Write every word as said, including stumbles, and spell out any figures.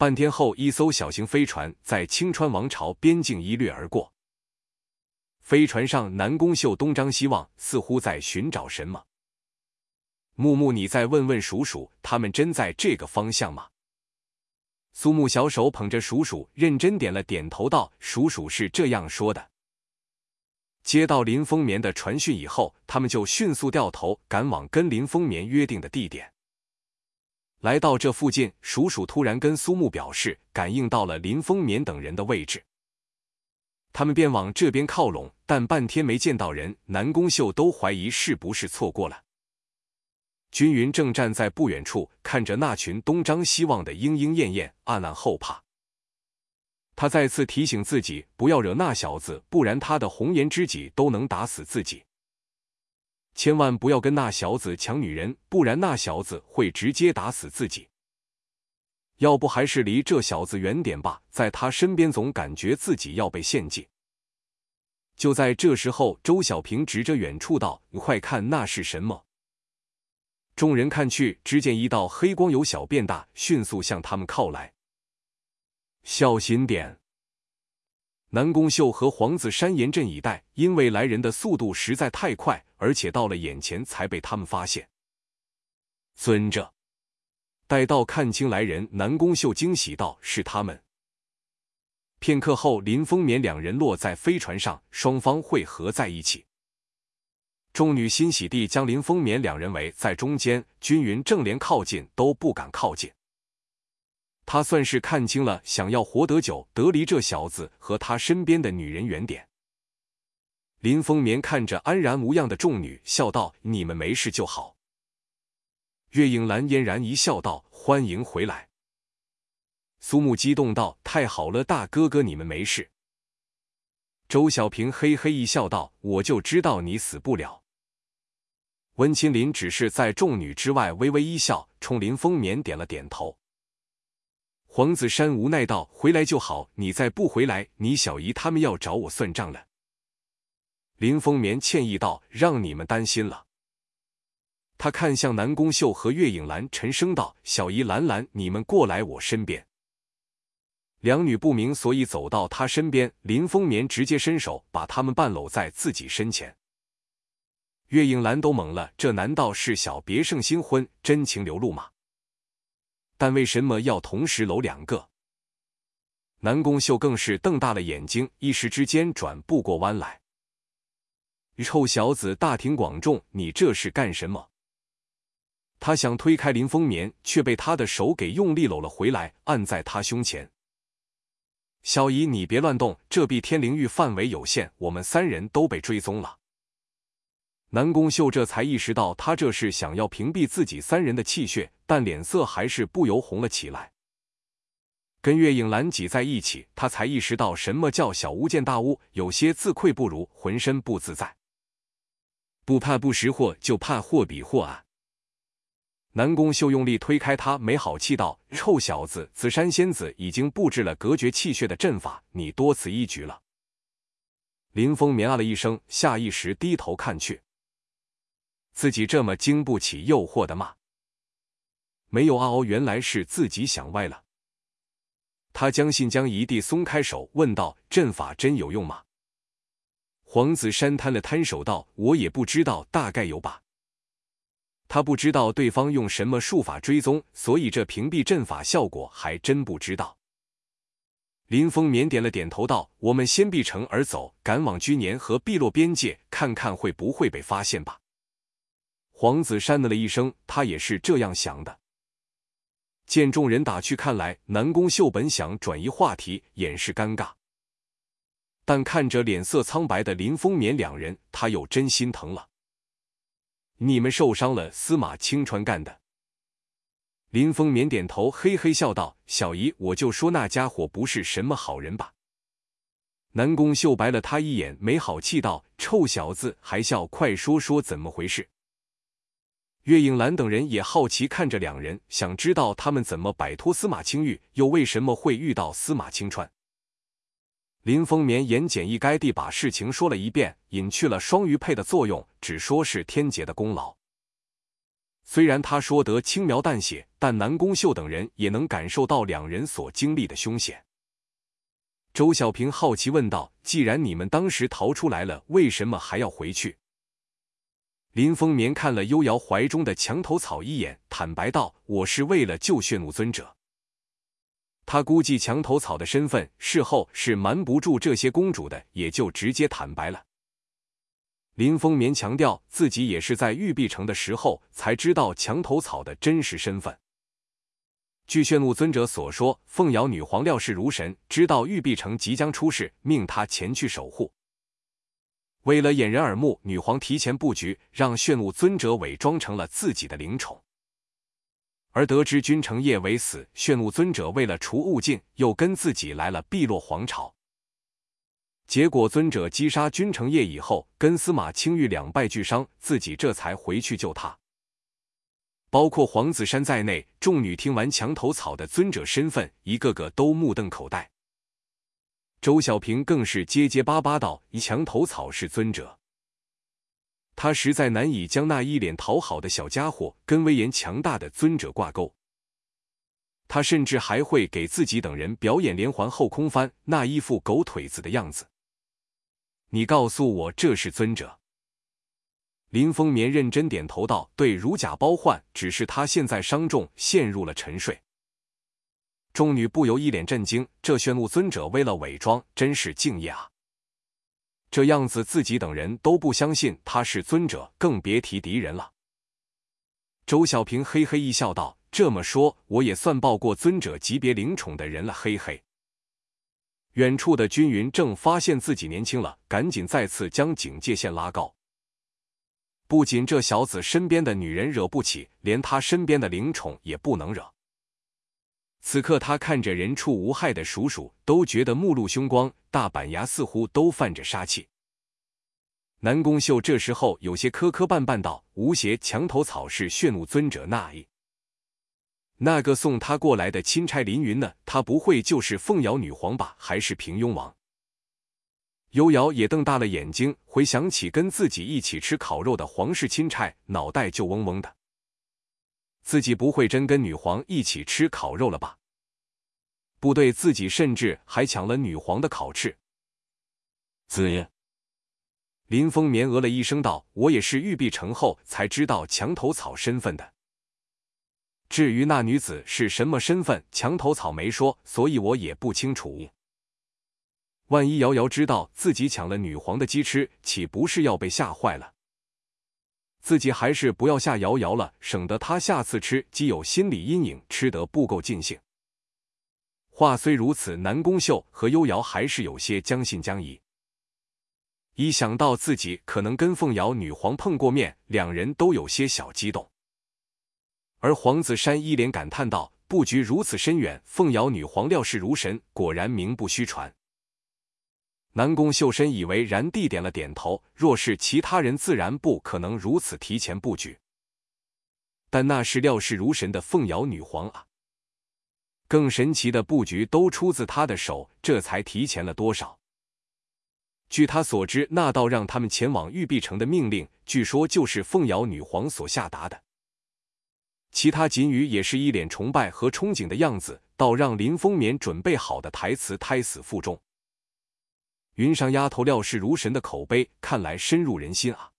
半天后，一艘小型飞船在清川王朝边境一掠而过。飞船上，南宫秀东张西望，似乎在寻找什么。木木，你再问问鼠鼠，他们真在这个方向吗？苏木小手捧着鼠鼠，认真点了点头道：“鼠鼠是这样说的。”接到林风眠的传讯以后，他们就迅速掉头赶往跟林风眠约定的地点。来到这附近，鼠鼠突然跟苏木表示感应到了林风眠等人的位置，他们便往这边靠拢，但半天没见到人，南宫秀都怀疑是不是错过了。均匀正站在不远处，看着那群东张西望的莺莺燕燕，暗暗后怕。他再次提醒自己不要惹那小子，不然他的红颜知己都能打死自己。千万不要跟那小子抢女人，不然那小子会直接打死自己。要不还是离这小子远点吧，在他身边总感觉自己要被献祭。就在这时候，周小平指着远处道：“你快看，那是什么？”众人看去，只见一道黑光由小变大，迅速向他们靠来。小心点！南宫秀和黄子山严阵以待，因为来人的速度实在太快，而且到了眼前才被他们发现。遵着！待到看清来人，南宫秀惊喜道：“是他们！”片刻后，林风眠两人落在飞船上，双方汇合在一起。众女欣喜地将林风眠两人围在中间，均匀正连靠近都不敢靠近。他算是看清了想要活得久得离这小子和他身边的女人远点。林风眠看着安然无恙的众女，笑道：“你们没事就好。”月影兰嫣然一笑道：“欢迎回来。”苏木激动道：“太好了，大哥哥你们没事。”周小平嘿嘿一笑道：“我就知道你死不了。”温清林只是在众女之外微微一笑，冲林风眠点了点头。黄子山无奈道：“回来就好，你再不回来，你小姨他们要找我算账了。”林风眠歉意道：“让你们担心了。”他看向南宫秀和月影兰，沉声道：“小姨兰兰，你们过来我身边。”两女不明所以走到他身边，林风眠直接伸手把他们半搂在自己身前。月影兰都懵了，这难道是小别胜新婚，真情流露吗？但为什么要同时搂两个？南宫秀更是瞪大了眼睛，一时之间转不过弯来。臭小子，大庭广众，你这是干什么？他想推开林风眠，却被他的手给用力搂了回来，按在他胸前。小姨，你别乱动，这碧天灵域范围有限，我们三人都被追踪了。南宫秀这才意识到，他这是想要屏蔽自己三人的气血，但脸色还是不由红了起来。跟月影兰挤在一起，他才意识到什么叫小巫见大巫，有些自愧不如，浑身不自在。不怕不识货，就怕货比货啊！南宫秀用力推开他，没好气道：“臭小子，紫山仙子已经布置了隔绝气血的阵法，你多此一举了。”林风眠啊了一声，下意识低头看去。自己这么经不起诱惑的吗？没有啊哦，原来是自己想歪了。他将信将疑地松开手，问道：“阵法真有用吗？”黄子山摊了摊手道：“我也不知道，大概有吧。”他不知道对方用什么术法追踪，所以这屏蔽阵法效果还真不知道。林风眠点了点头道：“我们先避城而走，赶往居年和碧落边界，看看会不会被发现吧。”黄子山的了一声，他也是这样想的。见众人打去，看来南宫秀本想转移话题，掩饰尴尬，但看着脸色苍白的林风眠两人，他又真心疼了。你们受伤了，司马清川干的。林风眠点头，嘿嘿笑道：“小姨，我就说那家伙不是什么好人吧。”南宫秀白了他一眼，没好气道：“臭小子，还笑？快说说怎么回事。”月影兰等人也好奇看着两人，想知道他们怎么摆脱司马清玉，又为什么会遇到司马清川。林风眠言简意赅地把事情说了一遍，隐去了双鱼配的作用，只说是天劫的功劳。 虽然他说得轻描淡写，但南宫秀等人也能感受到两人所经历的凶险。周小平好奇问道：“既然你们当时逃出来了，为什么还要回去？”林风眠看了幽瑶怀中的墙头草一眼，坦白道：“我是为了救血怒尊者。”他估计墙头草的身份，事后是瞒不住这些公主的，也就直接坦白了。林风眠强调，自己也是在玉璧城的时候才知道墙头草的真实身份。据血怒尊者所说，凤瑶女皇料事如神，知道玉璧城即将出事，命他前去守护。为了掩人耳目，女皇提前布局，让血怒尊者伪装成了自己的灵宠。而得知君承业为死，血怒尊者为了除误尽，又跟自己来了碧落皇朝。结果尊者击杀君承业以后，跟司马清玉两败俱伤，自己这才回去救他。包括黄子珊在内，众女听完墙头草的尊者身份，一个个都目瞪口呆。周小平更是结结巴巴道：“墙头草是尊者。”他实在难以将那一脸讨好的小家伙跟威严强大的尊者挂钩。他甚至还会给自己等人表演连环后空翻，那一副狗腿子的样子。你告诉我这是尊者？林风眠认真点头道：“对，如假包换，只是他现在伤重，陷入了沉睡。”众女不由一脸震惊，这血怒尊者为了伪装，真是敬业啊！这样子自己等人都不相信他是尊者，更别提敌人了。周小平嘿嘿一笑道：“这么说，我也算抱过尊者级别灵宠的人了，嘿嘿。”远处的君云正发现自己年轻了，赶紧再次将警戒线拉高。不仅这小子身边的女人惹不起，连他身边的灵宠也不能惹。此刻他看着人畜无害的鼠鼠，都觉得目露凶光，大板牙似乎都泛着杀气。南宫秀这时候有些磕磕绊绊道：“无邪，墙头草是血怒尊者那一那个送他过来的钦差凌云呢？他不会就是凤瑶女皇吧？还是平庸王？”幽瑶也瞪大了眼睛，回想起跟自己一起吃烤肉的皇室钦差，脑袋就嗡嗡的。自己不会真跟女皇一起吃烤肉了吧？不对，自己甚至还抢了女皇的烤翅。子爷，林风眠呃了一声道：“我也是玉璧城后才知道墙头草身份的。至于那女子是什么身份，墙头草没说，所以我也不清楚。万一瑶瑶知道自己抢了女皇的鸡吃，岂不是要被吓坏了？自己还是不要吓瑶瑶了，省得她下次吃鸡有心理阴影，吃得不够尽兴。”话虽如此，南宫秀和幽瑶还是有些将信将疑。一想到自己可能跟凤瑶女皇碰过面，两人都有些小激动。而黄子珊一脸感叹道：“布局如此深远，凤瑶女皇料事如神，果然名不虚传。”南宫秀深以为然地点了点头，若是其他人自然不可能如此提前布局。但那是料事如神的凤瑶女皇啊！更神奇的布局都出自他的手，这才提前了多少？据他所知，那道让他们前往玉璧城的命令，据说就是凤瑶女皇所下达的。其他锦羽也是一脸崇拜和憧憬的样子，倒让林风眠准备好的台词胎死腹中。云上丫头料事如神的口碑，看来深入人心啊！